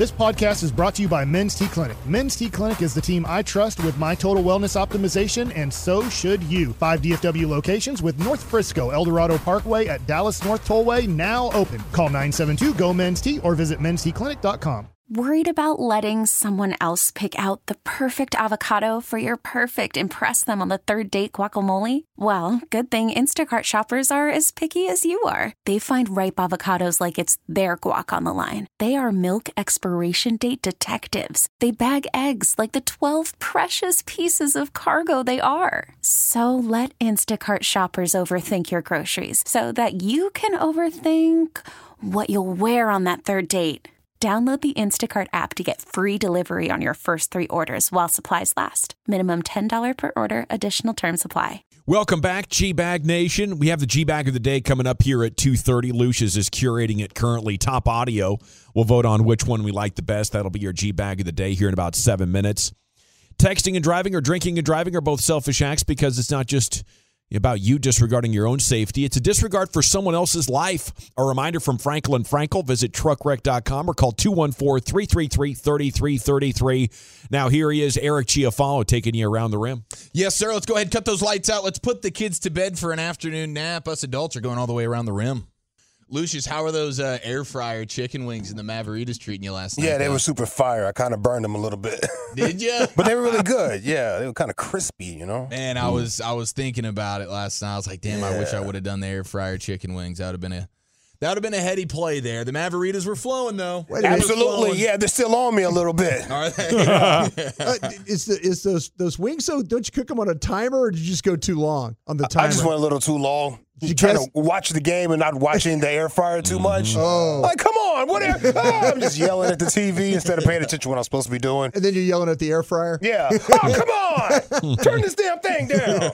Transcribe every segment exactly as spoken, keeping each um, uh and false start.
This podcast is brought to you by Men's T Clinic. Men's T Clinic is the team I trust with my total wellness optimization, and so should you. Five D F W locations with North Frisco, El Dorado Parkway at Dallas North Tollway now open. Call nine seven two, G O, men's T or visit men's t clinic dot com. Worried about letting someone else pick out the perfect avocado for your perfect impress them on the third date guacamole? Well, good thing Instacart shoppers are as picky as you are. They find ripe avocados like it's their guac on the line. They are milk expiration date detectives. They bag eggs like the twelve precious pieces of cargo they are. So let Instacart shoppers overthink your groceries so that you can overthink what you'll wear on that third date. Download the Instacart app to get free delivery on your first three orders while supplies last. Minimum ten dollars per order. Additional terms apply. Welcome back, G-Bag Nation. We have the G-Bag of the day coming up here at two thirty. Lucius is curating it currently. Top Audio will vote on which one we like the best. That'll be your G-Bag of the day here in about seven minutes. Texting and driving or drinking and driving are both selfish acts because it's not just about you disregarding your own safety. It's a disregard for someone else's life. A reminder from Franklin Frankel. Visit truck wreck dot com or call two one four, three three three, three three three three. Now here he is, Eric Chiafalo, taking you around the rim. Yes, sir. Let's go ahead and cut those lights out. Let's put the kids to bed for an afternoon nap. Us adults are going all the way around the rim. Lucius, how are those uh, air fryer chicken wings in the Maveritas treating you last night? Yeah, they though? were super fire. I kind of burned them a little bit. Did you? But they were really good. Yeah, they were kind of crispy, you know? Man, I was I was thinking about it last night. I was like, damn, yeah. I wish I would have done the air fryer chicken wings. That would have been a that would have been a heady play there. The Maveritas were flowing though. Wait, absolutely, yeah. They're still on me a little bit. Are they? uh, is the, is those those wings so? Don't you cook them on a timer, or did you just go too long on the timer? I just went a little too long. You trying guess? to watch the game and not watching the air fryer too much. Oh. Like, come on, what air? Oh, I'm just yelling at the T V instead of paying attention to what I'm supposed to be doing. And then you're yelling at the air fryer? Yeah. Oh, come on! Turn this damn thing down.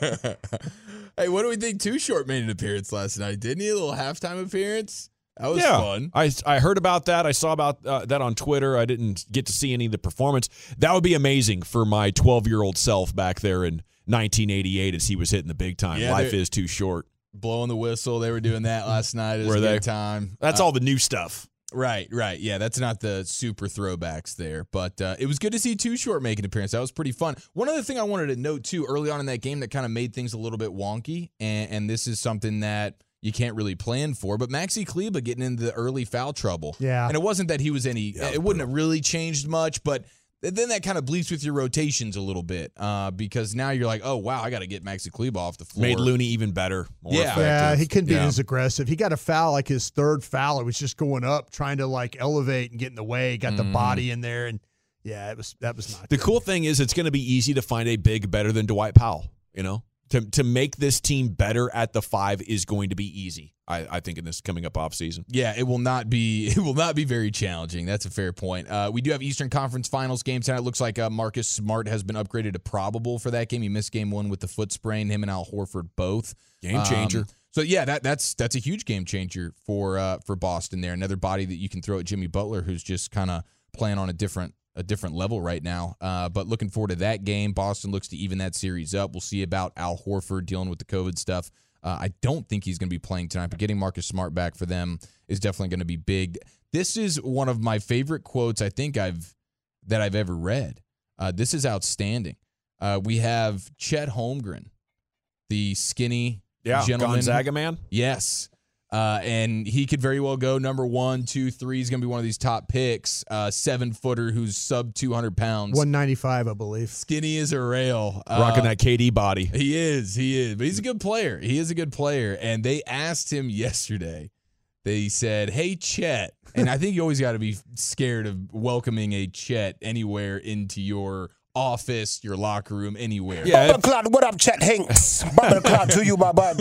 Hey, what do we think? Too Short made an appearance last night, didn't he? A little halftime appearance. That was yeah, fun. I, I heard about that. I saw about uh, that on Twitter. I didn't get to see any of the performance. That would be amazing for my twelve-year-old self back there in nineteen eighty-eight as he was hitting the big time. Yeah, Life is too short. Blowing the whistle. They were doing that last night. It was Were a they? good time. That's Uh, all the new stuff. Right, right. Yeah, that's not the super throwbacks there. But uh, it was good to see Too Short make an appearance. That was pretty fun. One other thing I wanted to note, too, early on in that game that kind of made things a little bit wonky, and, and this is something that you can't really plan for, but Maxi Kleba getting into the early foul trouble. Yeah. And it wasn't that he was any, Yeah, it wouldn't have really changed much, but then that kind of bleeds with your rotations a little bit uh, because now you're like, oh, wow, I got to get Maxi Kleba off the floor. Made Looney even better. More Yeah. effective. Yeah, he couldn't be Yeah. as aggressive. He got a foul, like his third foul. It was just going up, trying to like elevate and get in the way. Got the Mhm. body in there, and yeah, it was that was not The good. cool thing is it's going to be easy to find a big better than Dwight Powell, you know? To to make this team better at the five is going to be easy, I, I think, in this coming up off season. Yeah, it will not be it will not be very challenging. That's a fair point. Uh, we do have Eastern Conference Finals game tonight. It looks like uh, Marcus Smart has been upgraded to probable for that game. He missed game one with the foot sprain. Him and Al Horford both. Game changer. Um, so yeah, that that's that's a huge game changer for uh, for Boston there. Another body that you can throw at Jimmy Butler, who's just kind of playing on a different a different level right now. Uh, but looking forward to that game. Boston looks to even that series up. We'll see about Al Horford dealing with the COVID stuff. Uh, I don't think he's going to be playing tonight, but getting Marcus Smart back for them is definitely going to be big. This is one of my favorite quotes I think I've that I've ever read. Uh, this is outstanding. Uh, we have Chet Holmgren, the skinny Yeah, gentleman. Gonzaga man. Yes. Uh, and he could very well go number one, two, three. He's going to be one of these top picks. Uh, seven footer who's sub two hundred pounds. one ninety-five, I believe. Skinny as a rail. Rocking Uh, that K D body. He is. He is. But he's a good player. He is a good player. And they asked him yesterday. They said, hey, Chet. And I think you always got to be scared of welcoming a Chet anywhere into your office, your locker room, anywhere. Yeah, Bubba Cloud, what up, Chet Hanks? Bubba Cloud to you, my bud.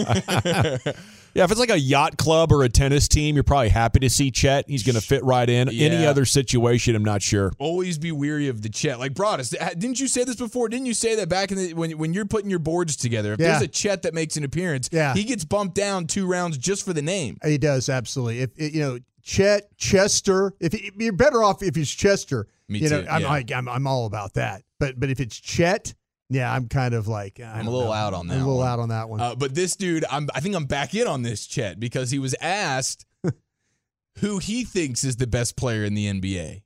Yeah, if it's like a yacht club or a tennis team, you're probably happy to see Chet. He's going to fit right in. Yeah. Any other situation, I'm not sure. Always be weary of the Chet. Like, Broadus, didn't you say this before? Didn't you say that back in the when when you're putting your boards together? If Yeah. there's a Chet that makes an appearance, Yeah. he gets bumped down two rounds just for the name. He does, absolutely. If it- you know Chet, Chester, if he, you're better off if he's Chester. Me you know, too, I'm yeah. like I'm I'm all about that. But but if it's Chet, yeah, I'm kind of like I I'm a don't little know. out on that I'm a little one. out on that one. Uh, but this dude, I'm, I think I'm back in on this Chet because he was asked who he thinks is the best player in the N B A.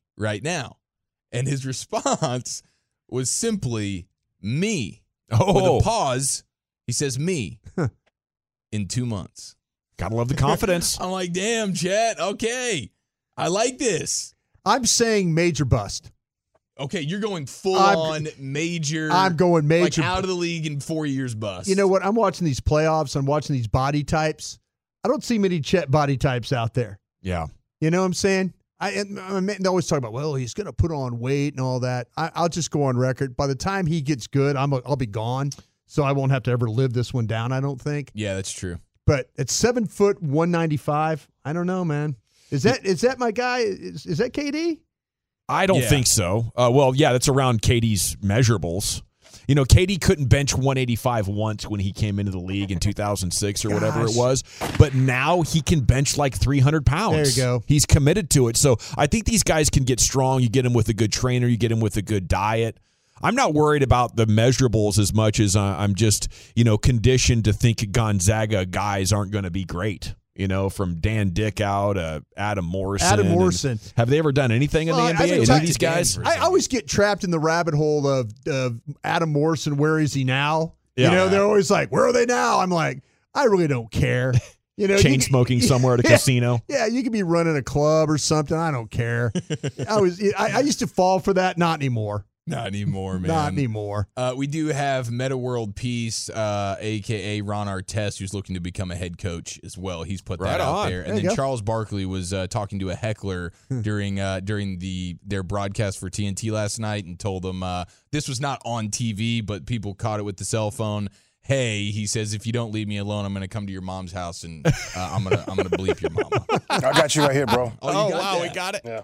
right now? And his response was simply me. Oh. With a pause, he says me in two months. Gotta love the confidence. I'm like, damn, Chet. Okay. I like this. I'm saying major bust. Okay, you're going full I'm, on major. I'm going major. Like out of the league in four years bust. You know what? I'm watching these playoffs. I'm watching these body types. I don't see many Chet body types out there. Yeah. You know what I'm saying? I, I mean, they always talk about, well, he's going to put on weight and all that. I, I'll just go on record. By the time he gets good, I'm a, I'll be gone, so I won't have to ever live this one down, I don't think. Yeah, that's true. But at seven foot one ninety-five, I don't know, man. Is that is that my guy? Is, is that K D? I don't Yeah. think so. Uh, well, yeah, that's around K D's measurables. You know, K D couldn't bench one eighty-five once when he came into the league in two thousand six or whatever Gosh. it was. But now he can bench like three hundred pounds. There you go. He's committed to it. So I think these guys can get strong. You get him with a good trainer. You get him with a good diet. I'm not worried about the measurables as much as I'm just, you know, conditioned to think Gonzaga guys aren't going to be great. You know, from Dan Dickow to Adam Morrison. Adam And Morrison. Have they ever done anything in Well, the N I B A? think Any of Ty- these guys? Denver. I always get trapped in the rabbit hole of, of Adam Morrison. Where is he now? Yeah. You know, they're always like, where are they now? I'm like, I really don't care. You know, Chain you- smoking somewhere at a Yeah. casino. Yeah, you could be running a club or something. I don't care. I was, I, I used to fall for that. Not anymore. Not anymore, man. Not anymore. Uh, we do have Meta World Peace, uh, a k a. Ron Artest, who's looking to become a head coach as well. He's put that Right out on. there. There And you then go. Charles Barkley was uh, talking to a heckler during uh, during the their broadcast for T N T last night and told him uh, this was not on T V, but people caught it with the cell phone. Hey, he says, if you don't leave me alone, I'm going to come to your mom's house and uh, I'm going to I'm going to bleep your mama. I got you right here, bro. Oh, you got wow, that. we got it. Yeah.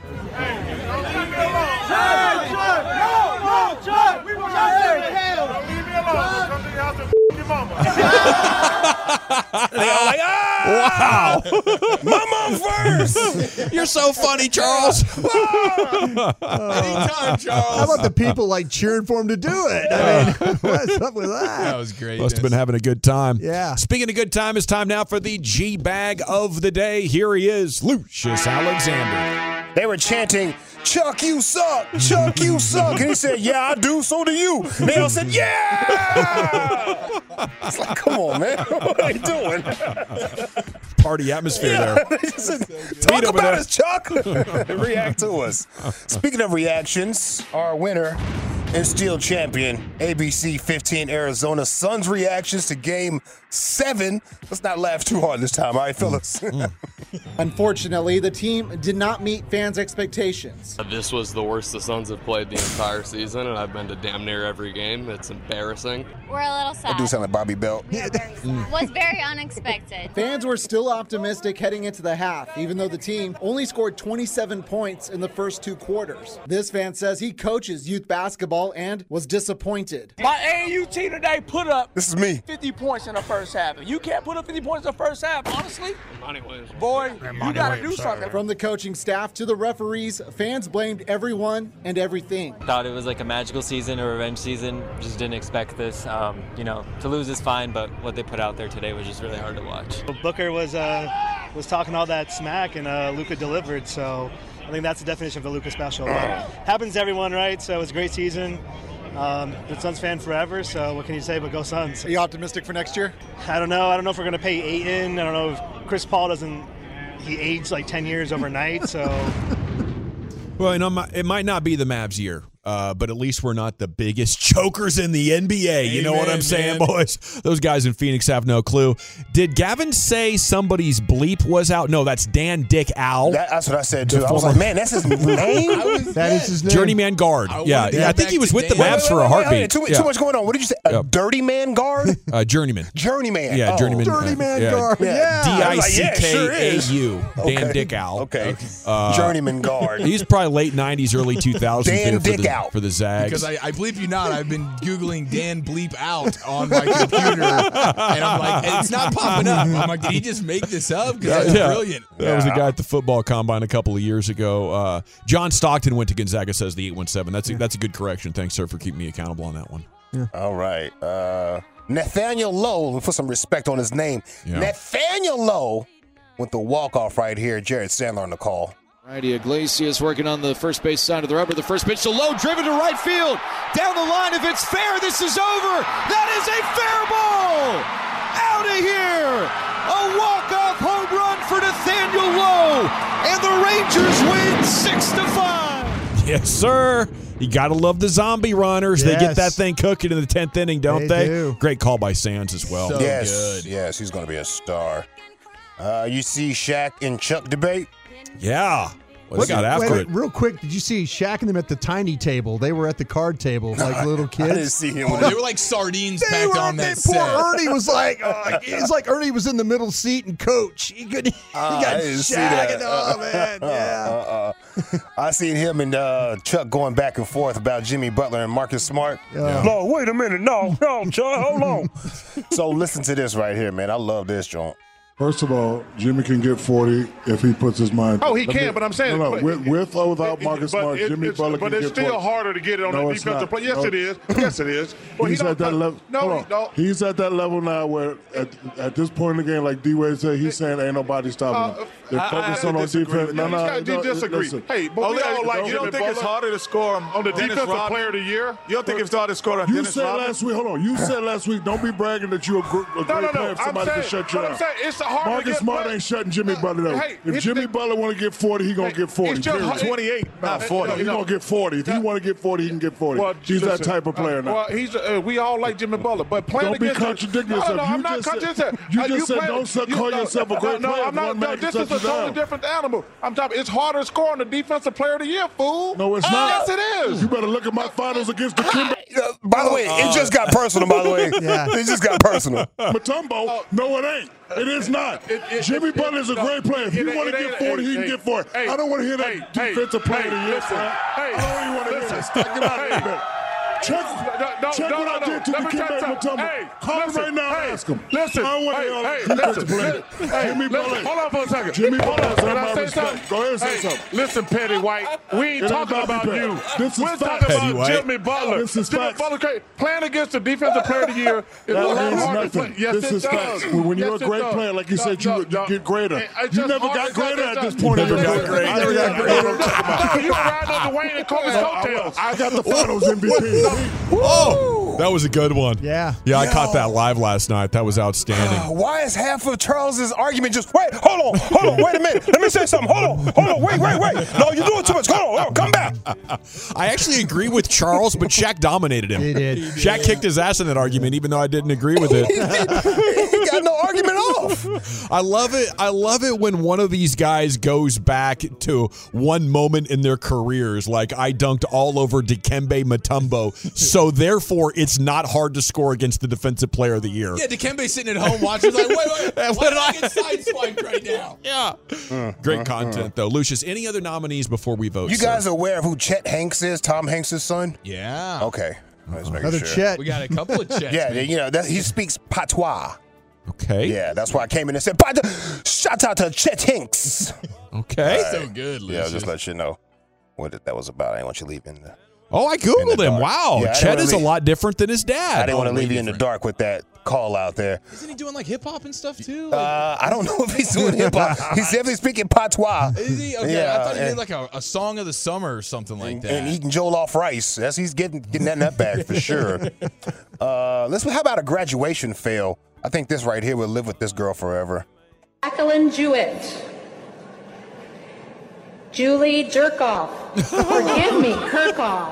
They all like, ah! Wow. My mom first. You're so funny, Charles. Anytime, Charles. How about the people like cheering for him to do it? I mean, what's up with That that? was great. Must have been having a good time. Yeah. Speaking of good time, it's time now for the G-Bag of the day. Here he is, Lucius Alexander. They were chanting, Chuck, you suck. Chuck, you suck. And he said, yeah, I do. So do you. And they all said, yeah. It's like, come on, man. What are you doing? Party atmosphere there. Talk over about there. us, Chuck. React to us. Speaking of reactions, our winner and still champion, A B C fifteen Arizona Suns reactions to game seven. Let's not laugh too hard this time, all right, fellas? Unfortunately, the team did not meet fans' expectations. This was the worst the Suns have played the entire season, and I've been to damn near every game. It's embarrassing. We're a little sad. I do sound like Bobby Belt. Yeah, very sad. Was very unexpected. Fans were still optimistic heading into the half, even though the team only scored twenty-seven points in the first two quarters. This fan says he coaches youth basketball and was disappointed. My A A U team today put up This is me. fifty points in the first half. If you can't put up fifty points in the first half, honestly, Monty Williams. boy, you got to do something. From the coaching staff to the referees, fans blamed everyone and everything. Thought it was like a magical season or revenge season. Just didn't expect this. Um, you know, to lose is fine, but what they put out there today was just really hard to watch. Booker was uh, was talking all that smack, and uh, Luka delivered. So I think that's the definition of a Luka special. But happens to everyone, right? So it was a great season. Um, been a Suns fan forever. So what can you say but go Suns? Are you optimistic for next year? I don't know. I don't know if we're gonna pay Ayton. I don't know if Chris Paul doesn't. He aged like ten years overnight. So. Well, you know, it might not be the Mavs year, uh, but at least we're not the biggest chokers in the N B A. You know what Amen, I'm saying, man. boys? Those guys in Phoenix have no clue. Did Gavin say somebody's bleep was out? No, that's Dan Dick Owl. That, that's what I said, too. The I was former- like, man, that's his name? That is his name. Journeyman guard. I yeah, wanted to yeah. I go think back he was to with the Dan. Mavs Wait, for wait, a wait, wait, heartbeat. Too, Yeah. too much going on. What did you say? A Yeah. dirty man guard? Uh, journeyman. Journeyman. Yeah, Oh. journeyman. Dirty uh, man yeah. guard. Yeah. D I was like, C yeah, it sure K A is. U. Dan Okay. Dick Owl. Okay. Uh, Journeyman guard. He's probably late nineties, early two thousands Dan there for Dick the, Owl. for the Zags. Because I, I believe you not, I've been Googling Dan Bleep Out on my computer, and I'm like, it's not popping up. I'm like, did he just make this up? Because that's Yeah. brilliant. That was a guy at the football combine a couple of years ago. Uh, John Stockton went to Gonzaga, says the eight one seven. That's a, that's a good correction. Thanks, sir, for keeping me accountable on that one. All right. Uh, Nathaniel Lowe, we'll put some respect on his name. Yeah. Nathaniel Lowe with the walk-off right here. Jared Sandler on the call. Righty Iglesias working on the first base side of the rubber. The first pitch to Lowe, driven to right field. Down the line, if it's fair, this is over. That is a fair ball. Out of here. A walk-off home run for Nathaniel Lowe. And the Rangers win six to five. Yes, sir. You got to love the zombie runners. Yes. They get that thing cooking in the tenth inning, don't They they? do. Great call by Sands as well. So yes, good. yes, he's going to be a star. Uh, you see Shaq and Chuck debate? Yeah. Well, they got after wait, it. wait, real quick, did you see Shaq and them at the tiny table? They were at the card table like little kids. I didn't see him. Oh, they were like sardines They packed were, on they, that poor set. Ernie was like, uh, it's like Ernie was in the middle seat and coach. He could, he Uh, got I didn't see Shaq that. and oh man, yeah. Uh, uh, I seen him and uh, Chuck going back and forth about Jimmy Butler and Marcus Smart. Yeah. No, wait a minute. No, no, Chuck, hold on. So listen to this right here, man. I love this joint. First of all, Jimmy can get forty if he puts his mind. Oh, he Let can, me- but I'm saying- no, no, but- with, with or without Marcus But Smart, it- Jimmy it's- Butler But can it's get still forty. harder to get it on No, the it's defensive not. play. Yes, No. it is. Yes, it is. Well, he He's don't- at that level. No, hold he on. don't. He's at that level now where at, at this point in the game, like D Wade said, he's saying ain't nobody stopping him. They're I- I focusing have to on disagree defense. with No, that. no, You no, disagree. listen. Hey, but Oh, we all like you Jimmy don't think it's Butler harder to score on the Dennis defensive Rodman? player of the year? You don't think it's harder to score on You Dennis said Rodman? last week, hold on. You said last week, don't be bragging that you're a, gr- a great No, no, no. player if I'm somebody saying- can shut you but I'm down. saying it's harder to Marcus get Smart play- ain't shutting Jimmy Butler down. Hey, If it's Jimmy the- Butler want to get forty, he going to get forty. it's just period. hard- twenty-eight, not forty. No, he No. going to get forty. If he want to get forty, he can get forty. Well, he's listen, that type of player uh, now. Well, he's uh, we all like Jimmy Butler, but playing Don't be against contradicting no, yourself. No, no, You I'm not just said- contradicting. you Uh, just said playing- don't so- you- call no, yourself a no, great no, player I'm if not. one man No, can this shut is a you totally down. different animal. I'm talking. It's harder to score on the defensive player of the year, fool. No, it's Oh, not. Yes, it is. You better look at my finals against the Kimber. Uh, by the way, it just got personal, by the way. Yeah. It just got personal. Matumbo, no, it ain't. It is not. It- it- Jimmy it- Butler is a no, great player. If it you ain't- want to it get ain't- forty, he hey, can hey, get forty. hey, I don't want to hear that hey, hey, defensive player of the hey, year. listen, son. hey, I don't even want to hear listen. that. Stop it out Hey. of here. Check, No, check no, what no, I no. did to Let the me tell you Kimber something. Matumbo. Hey, Call him listen, right now hey, and ask him. Listen, I don't want to hey, hear all hey, that defensive listen, player. listen, hey, Jimmy listen, Butler. hold on for a second. Jimmy hold Butler on, has can earned I my say respect. something? Go ahead and say Hey, something. listen, Petty White, we ain't It ain't talking about about me, you. Petty. This is We're facts. talking Petty about White. Jimmy Butler. This is Jimmy facts. Butler ca- playing against the defensive player of the year is a That lot means harder to play. nothing. Yes, This it is does. facts. When when you're Yes, a it great does. player, like you No, said, you no, would no. get greater. It- it's You just never hard- got it's greater just- at this it's point in Never your got career. greater. I never got greater. No, you were riding on Dwayne and Kobe's coattails. I got the Finals M V P. Oh, that was a good one. Yeah. Yeah, I Yo. caught that live last night. That was outstanding. Why is half of Charles's argument just wait? Hold on, hold on, wait a minute. Let me say something. Hold on, hold on, wait, wait, wait. No, you're doing too much. Hold on, hold on, come back. I actually agree with Charles, but Shaq dominated him. He did. Shaq kicked his ass in that argument, even though I didn't agree with it. He got no argument off. I love it. I love it when one of these guys goes back to one moment in their careers, like I dunked all over Dikembe Mutombo, so therefore it's not hard to score against the defensive player of the year. Yeah, Dikembe sitting at home watching, like, wait, wait, why did I get sideswiped right now? Yeah. Great content, though. Lucius, any other nominees before we vote? You sir? guys are aware of who Chet Hanks is? Tom Hanks' son? Yeah. Okay. I was making Another sure. Chet. We got a couple of checks. Yeah, man. you know, that, he speaks patois. Okay. Yeah, that's why I came in and said, "Pat- shout out to Chet Hanks. Okay. So good, Yeah, Lucius. just let you know what that was about. I didn't want you leaving. The, Oh, I In Googled the him. dark. Wow. Yeah, I Chet didn't is a really- lot different than his I dad. didn't want to way leave you in the different. dark with that call out there. Isn't he doing like hip hop and stuff too? Like, Uh, I don't know if he's doing hip hop. He's definitely speaking patois. is he? Okay, yeah, I thought he and, did like a, a song of the summer or something like that. and eating Joel off rice. That's he's getting getting that nut bag for sure. Uh, let's. How about a graduation fail? I think this right here will live with this girl forever. Jacqueline Jewett. Julie Jerkoff. Forgive me, Kirkhoff.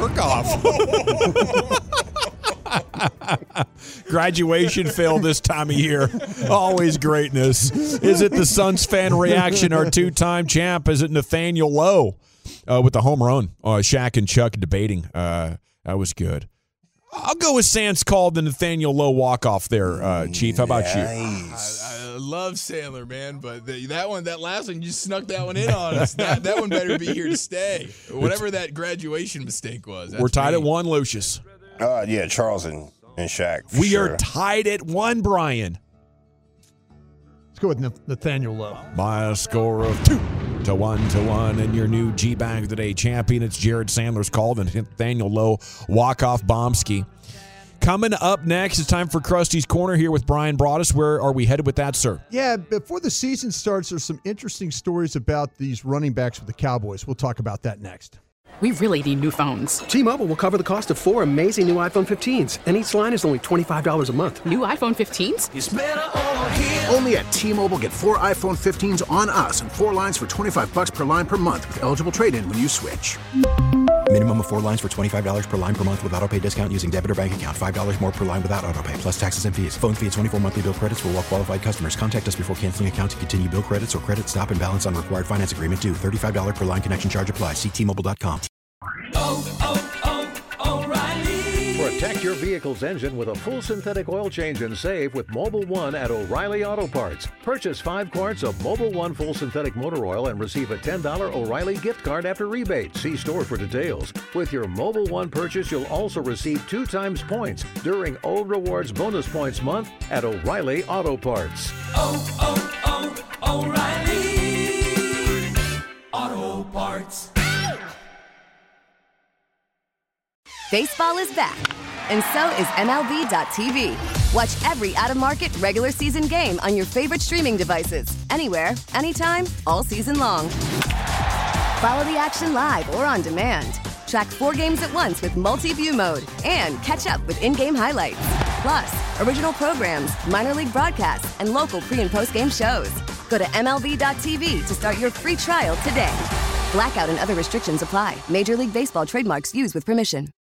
Kirkhoff. Graduation fail this time of year. Always greatness. Is it the Suns fan reaction? Our two-time champ? Is it Nathaniel Lowe uh, with the home run? Uh, Shaq and Chuck debating. Uh, that was good. I'll go with Sans called the Nathaniel Lowe walk-off there, uh, Chief. How about you? Nice. I, I love Sandler, man, but the, that one, that last one, you snuck that one in on us. That, that one better be here to stay. Whatever that graduation mistake was. that's We're tied me. at one, Lucius. Uh, yeah, Charles and, and Shaq. for We sure. are tied at one, Brian. Let's go with Nath- Nathaniel Lowe. My score of two to one to one, and your new G-Bag of the Day champion. It's Jared Sandler's called and Nathaniel Lowe walk-off bombski. Coming up next, it's time for Krusty's Corner here with Brian Broaddus. Where are we headed with that, sir? Yeah, before the season starts, there's some interesting stories about these running backs with the Cowboys. We'll talk about that next. We really need new phones. T-Mobile will cover the cost of four amazing new iPhone fifteens, and each line is only twenty-five dollars a month. New iPhone fifteens? It's better over here. Only at T-Mobile, get four iPhone fifteens on us and four lines for twenty-five bucks per line per month with eligible trade-in when you switch. Minimum of four lines for twenty-five dollars per line per month with auto pay discount using debit or bank account. five dollars more per line without auto pay, plus taxes and fees. Phone fee at twenty-four monthly bill credits for well-qualified customers. Contact us before canceling account to continue bill credits or credit stop and balance on required finance agreement due. thirty-five dollars per line connection charge applies. See T Mobile dot com. Oh, oh, oh, O'Reilly. Protect your vehicle's engine with a full synthetic oil change and save with Mobil one at O'Reilly Auto Parts. Purchase five quarts of Mobil one full synthetic motor oil and receive a ten dollars O'Reilly gift card after rebate. See store for details. With your Mobil one purchase, you'll also receive two times points during O Rewards Bonus Points Month at O'Reilly Auto Parts. Oh, oh, oh, O'Reilly Auto Parts. Baseball is back, and so is M L B dot T V. Watch every out-of-market regular season game on your favorite streaming devices, anywhere, anytime, all season long. Follow the action live or on demand. Track four games at once with multi-view mode and catch up with in-game highlights. Plus, original programs, minor league broadcasts, and local pre- and post-game shows. Go to M L B dot T V to start your free trial today. Blackout and other restrictions apply. Major League Baseball trademarks used with permission.